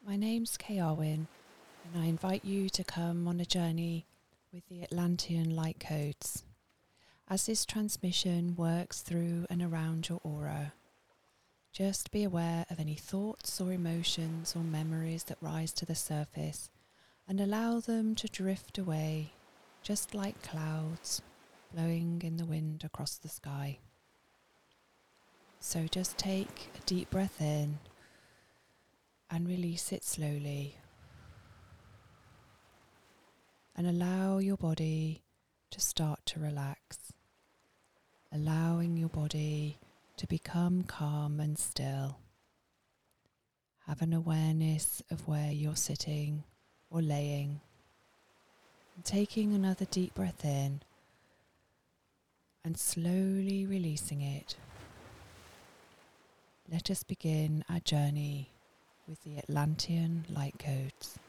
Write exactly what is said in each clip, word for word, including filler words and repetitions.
My name's Kay Arwin, and I invite you to come on a journey with the Atlantean light codes as this transmission works through and around your aura. Just be aware of any thoughts or emotions or memories that rise to the surface and allow them to drift away, just like clouds blowing in the wind across the sky. So just take a deep breath in and release it slowly, and allow your body to start to relax, allowing your body to become calm and still. Have an awareness of where you're sitting or laying, and taking another deep breath in and slowly releasing it. Let us begin our journey with the Atlantean light codes.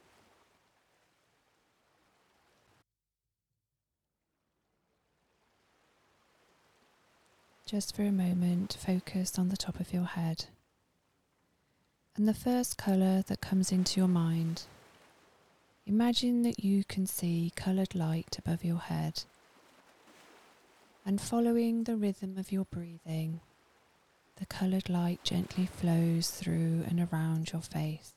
Just for a moment, focus on the top of your head. And the first colour that comes into your mind, imagine that you can see coloured light above your head. And following the rhythm of your breathing, the coloured light gently flows through and around your face.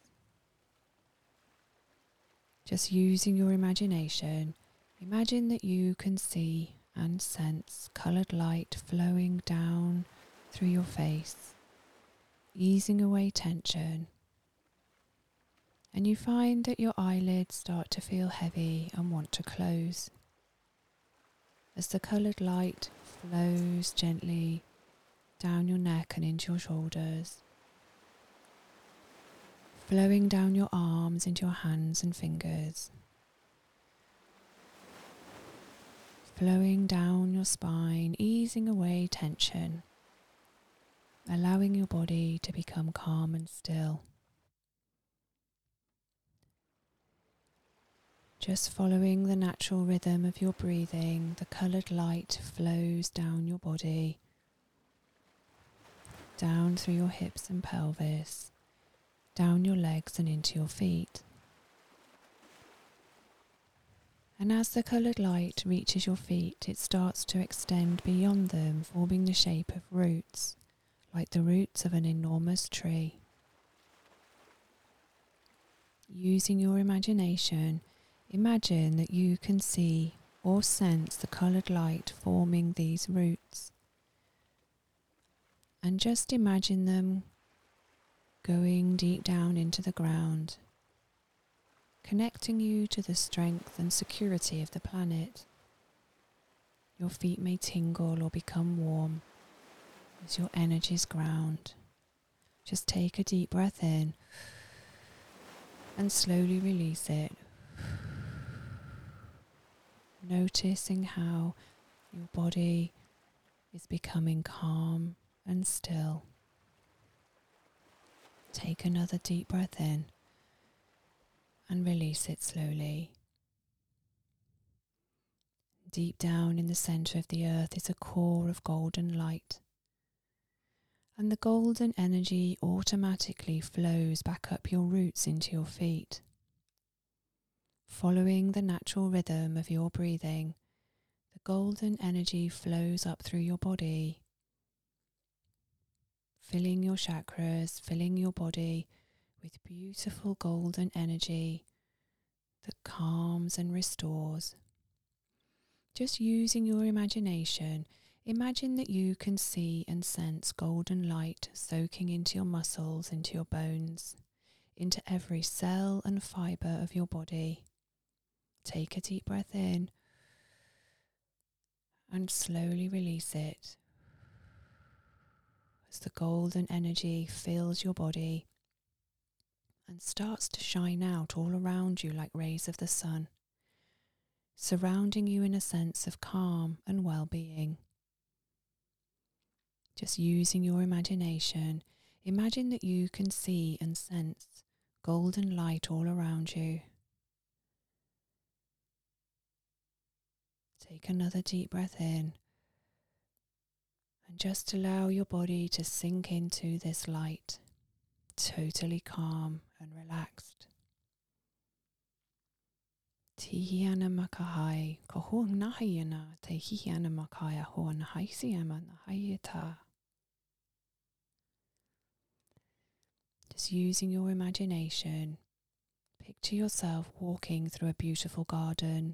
Just using your imagination, imagine that you can see and sense coloured light flowing down through your face, easing away tension. And you find that your eyelids start to feel heavy and want to close. As the coloured light flows gently down your neck and into your shoulders, flowing down your arms into your hands and fingers, flowing down your spine, easing away tension, allowing your body to become calm and still. Just following the natural rhythm of your breathing, the coloured light flows down your body, down through your hips and pelvis, down your legs and into your feet. And as the coloured light reaches your feet, it starts to extend beyond them, forming the shape of roots, like the roots of an enormous tree. Using your imagination, imagine that you can see or sense the coloured light forming these roots. And just imagine them going deep down into the ground, connecting you to the strength and security of the planet. Your feet may tingle or become warm as your energies ground. Just take a deep breath in and slowly release it, noticing how your body is becoming calm and still. Take another deep breath in and release it slowly. Deep down in the center of the earth is a core of golden light, and the golden energy automatically flows back up your roots into your feet. Following the natural rhythm of your breathing, the golden energy flows up through your body, filling your chakras, filling your body with beautiful golden energy that calms and restores. Just using your imagination, imagine that you can see and sense golden light soaking into your muscles, into your bones, into every cell and fibre of your body. Take a deep breath in and slowly release it as the golden energy fills your body and starts to shine out all around you like rays of the sun, surrounding you in a sense of calm and well-being. Just using your imagination, imagine that you can see and sense golden light all around you. Take another deep breath in and just allow your body to sink into this light, totally calm and relaxed. Tihiana makahai, ko huang nahayana, te hihiana makaya hoa nahaisiama nahayata. Just using your imagination, picture yourself walking through a beautiful garden.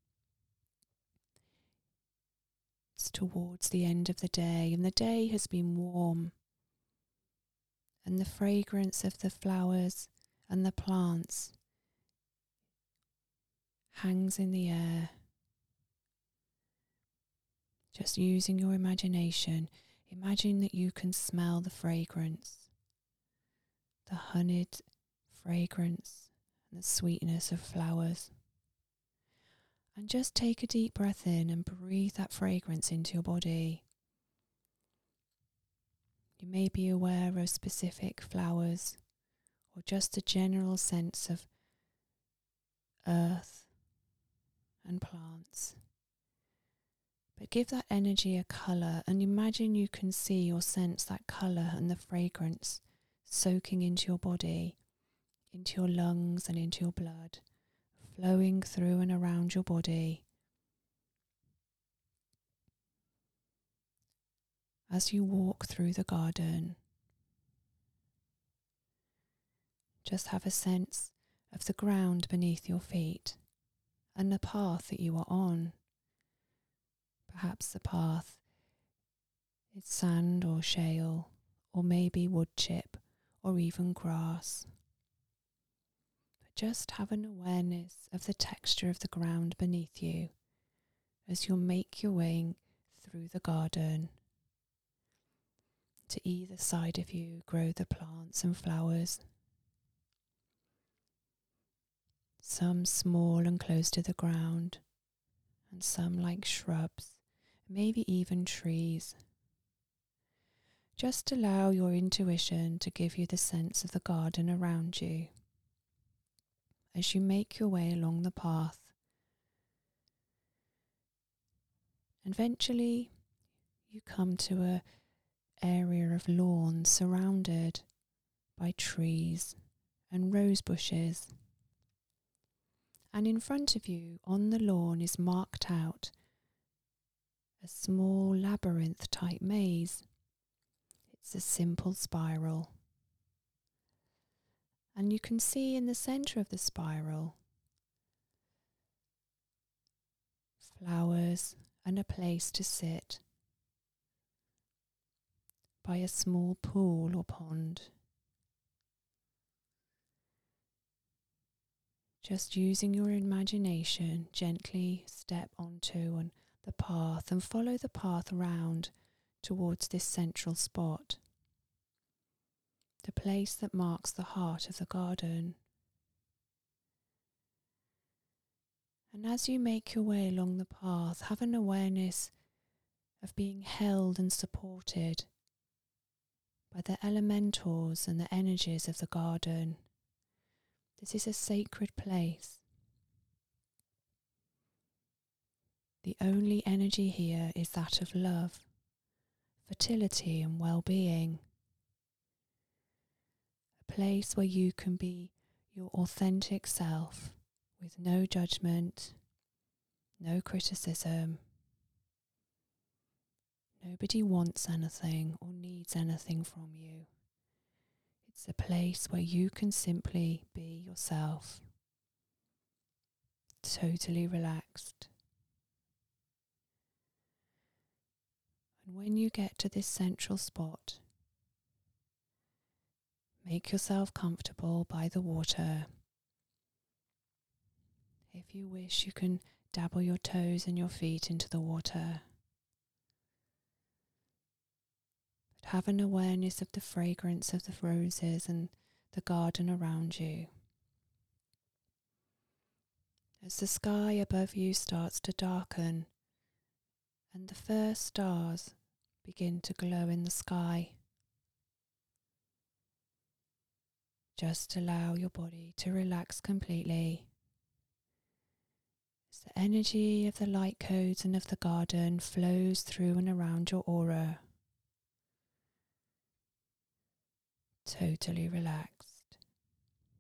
It's towards the end of the day, and the day has been warm, and the fragrance of the flowers and the plants hangs in the air. Just using your imagination, imagine that you can smell the fragrance, the honeyed fragrance and the sweetness of flowers. And just take a deep breath in and breathe that fragrance into your body. You may be aware of specific flowers or just a general sense of earth and plants. But give that energy a colour and imagine you can see or sense that colour and the fragrance soaking into your body, into your lungs and into your blood, flowing through and around your body. As you walk through the garden, just have a sense of the ground beneath your feet and the path that you are on. Perhaps the path is sand or shale, or maybe wood chip, or even grass. But just have an awareness of the texture of the ground beneath you as you make your way through the garden. To either side of you grow the plants and flowers. Some small and close to the ground, and some like shrubs, maybe even trees. Just allow your intuition to give you the sense of the garden around you. As you make your way along the path, eventually you come to a area of lawn surrounded by trees and rose bushes. And in front of you on the lawn is marked out a small labyrinth type maze. It's a simple spiral. And you can see in the center of the spiral flowers and a place to sit by a small pool or pond. Just using your imagination, gently step onto and the path and follow the path round towards this central spot, the place that marks the heart of the garden. And as you make your way along the path, have an awareness of being held and supported by the elementals and the energies of the garden. This is a sacred place. The only energy here is that of love, fertility and well-being. A place where you can be your authentic self with no judgment, no criticism. Nobody wants anything or needs anything from you. It's a place where you can simply be yourself, totally relaxed. And when you get to this central spot, make yourself comfortable by the water. If you wish, you can dabble your toes and your feet into the water. But have an awareness of the fragrance of the roses and the garden around you. As the sky above you starts to darken and the first stars begin to glow in the sky, just allow your body to relax completely. As the energy of the light codes and of the garden flows through and around your aura, totally relaxed.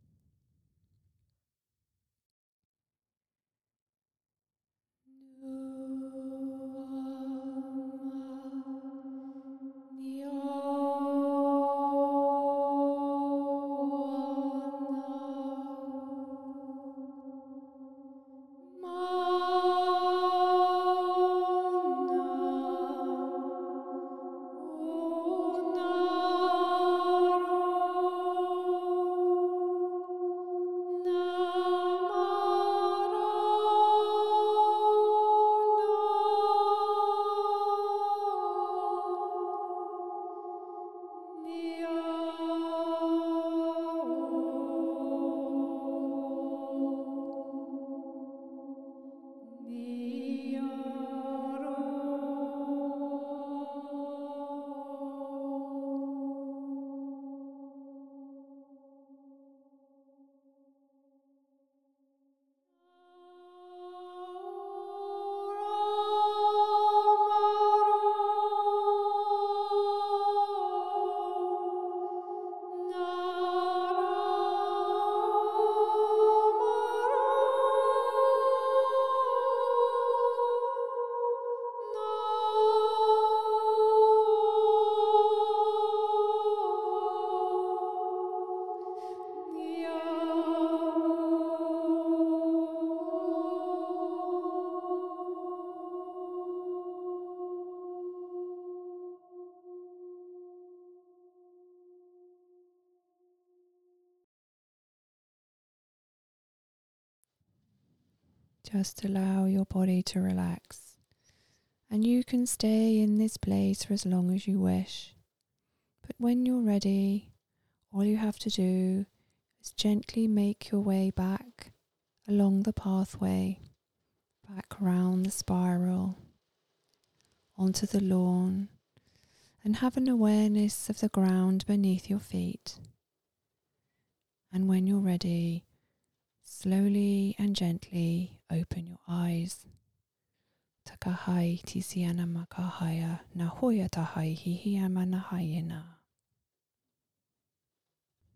Just allow your body to relax. And you can stay in this place for as long as you wish. But when you're ready, all you have to do is gently make your way back along the pathway, back around the spiral, onto the lawn, and have an awareness of the ground beneath your feet. And when you're ready, slowly and gently open your eyes. Takahai tisiana makahaya na hoya tahai hihiama na hayena.